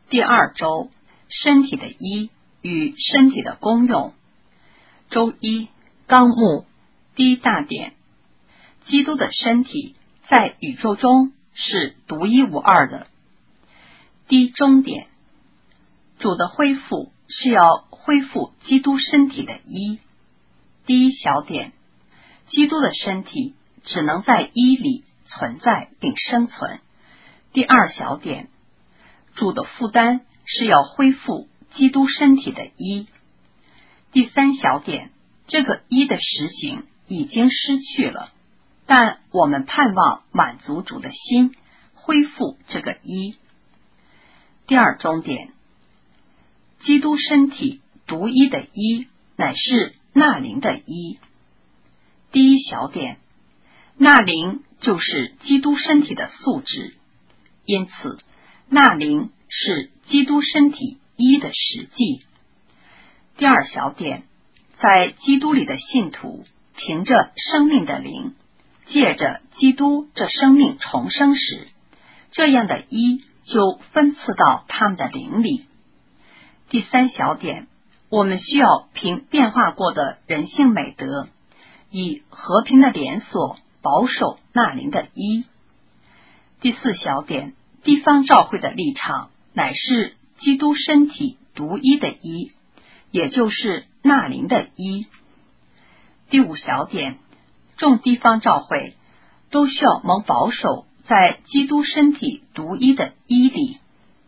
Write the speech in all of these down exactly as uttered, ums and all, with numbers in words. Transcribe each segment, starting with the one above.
第二周，身体的一与身体的功用。周一，纲目第一大点，基督的身体在宇宙中是独一无二的。第一中点，主的恢复是要恢复基督身体的一。第一小点，基督的身体只能在一里存在并生存。第二小点，主的负担是要恢复基督身体的一。第三小点，这个一的实行已经失去了，但我们盼望满足主的心，恢复这个一。第二中点，基督身体独一的一乃是纳灵的一。第一小点，纳灵就是基督身体的素质，因此纳灵是基督身体一的实际。第二小点，在基督里的信徒凭着生命的灵，借着基督这生命重生时，这样的一就分赐到他们的灵里。第三小点，我们需要凭变化过的人性美德，以和平的连锁保守纳灵的一。第四小点，地方教会的立场乃是基督身体独一的一，也就是纳灵的一。第五小点，众地方教会都需要蒙保守在基督身体独一的一里。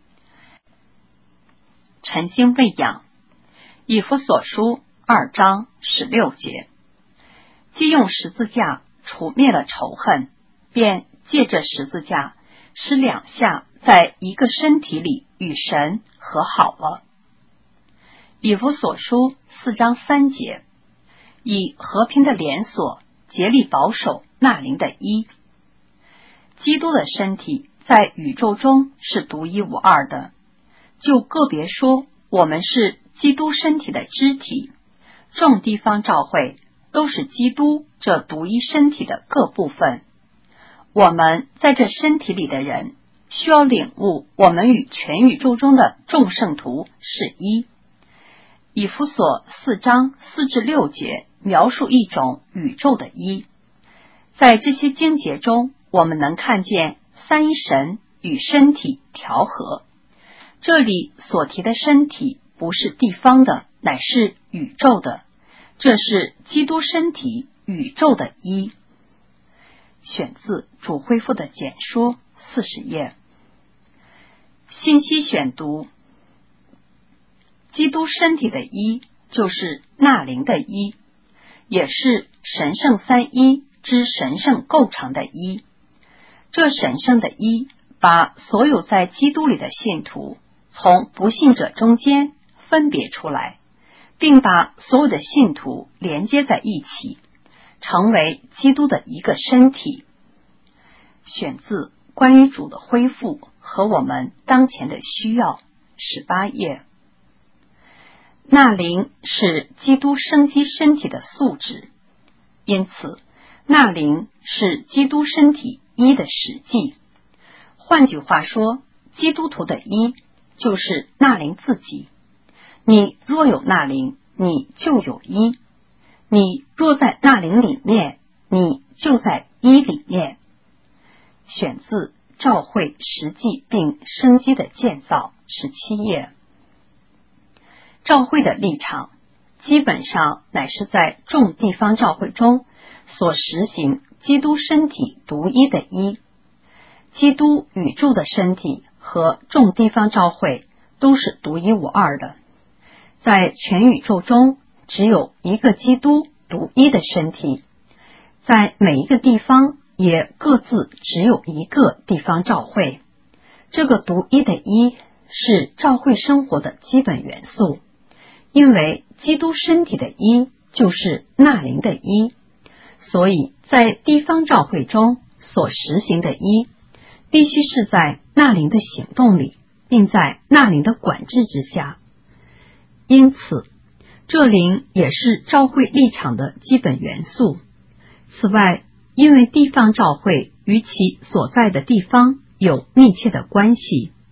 晨星喂养，以弗所书二章十六节，既用十字架除灭了仇恨，便借着十字架使两下在一个身体里与神和好了。以弗所书四章三节，以和平的连锁竭力保守纳灵的一。基督的身体在宇宙中是独一无二的，就个别说，我们是基督身体的肢体，众地方教会都是基督这独一身体的各部分。我们在这身体里的人需要领悟，我们与全宇宙中的众圣徒是一。以弗所四章四至六节描述一种宇宙的一。在这些经节中，我们能看见三一神与身体调和。这里所提的身体不是地方的，乃是宇宙的，这是基督身体宇宙的一。选自主恢复的简说，四十页。信息选读，基督身体的一就是纳灵的一，也是神圣三一之神圣构成的一。这神圣的一把所有在基督里的信徒从不信者中间分别出来，并把所有的信徒连接在一起，成为基督的一个身体。选自关于主的恢复和我们当前的需要，十八页。纳灵是基督生机身体的素质，因此纳灵是基督身体一的实际。换句话说，基督徒的一就是纳灵自己。你若有纳灵，你就有一；你若在纳灵里面，你就在一里面。选自教会实际并生机的建造，十七页。教会的立场基本上乃是在众地方教会中所实行基督身体独一的一。基督宇宙的身体和众地方教会都是独一无二的，在全宇宙中只有一个基督独一的身体，在每一个地方也各自只有一个地方教会。这个独一的一是教会生活的基本元素，因为基督身体的一就是纳灵的一，所以在地方教会中所实行的一必须是在纳灵的行动里，并在纳灵的管制之下。因此这灵也是教会立场的基本元素。此外，因为地方教会与其所在的地方有密切的关系，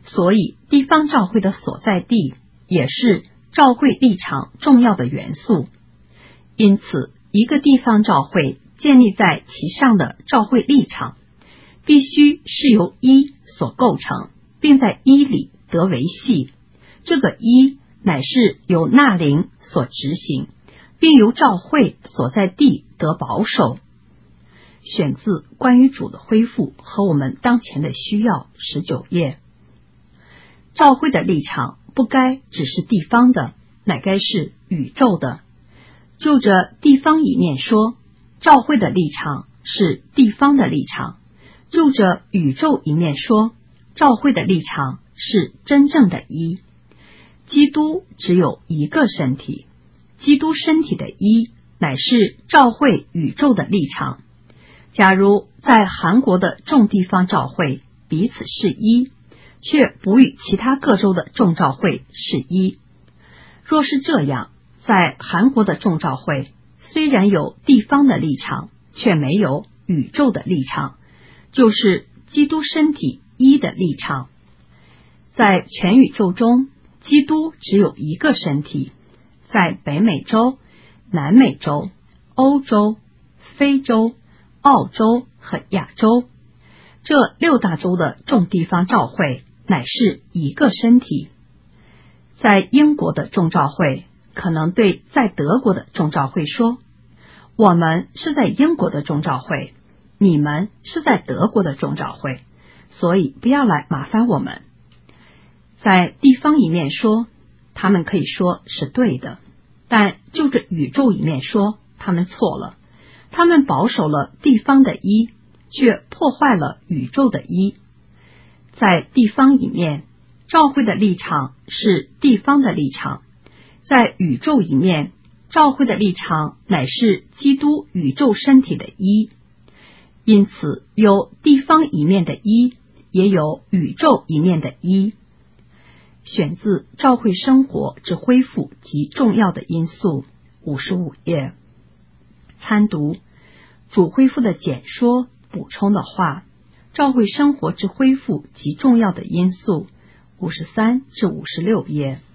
所以地方教会的所在地也是教会立场重要的元素。因此，一个地方教会建立在其上的教会立场，必须是由一所构成，并在一里得维系。这个一乃是由纳灵所执行，并由教会所在地得保守。选自关于主的恢复和我们当前的需要十九页。教会的立场不该只是地方的，乃该是宇宙的。就着地方一面说，教会的立场是地方的立场；就着宇宙一面说，教会的立场是真正的一。基督只有一个身体，基督身体的一乃是教会宇宙的立场。假如在韩国的众地方教会彼此是一，却不与其他各州的众教会是一，若是这样，在韩国的众教会虽然有地方的立场，却没有宇宙的立场，就是基督身体一的立场。在全宇宙中，基督只有一个身体。在北美洲、南美洲、欧洲、非洲、澳洲和亚洲这六大洲的众地方教会乃是一个身体。在英国的众教会可能对在德国的众教会说，我们是在英国的众教会，你们是在德国的众教会，所以不要来麻烦我们。在地方一面说，他们可以说是对的，但就着宇宙一面说，他们错了。他们保守了地方的一，却破坏了宇宙的一。在地方一面，教会的立场是地方的立场；在宇宙一面，教会的立场乃是基督宇宙身体的一。因此，有地方一面的一，也有宇宙一面的一。选自《教会生活之恢复及重要的因素》五十五页。参读主恢复的简说补充的话，教会生活之恢复及重要的因素五十三至五十六页。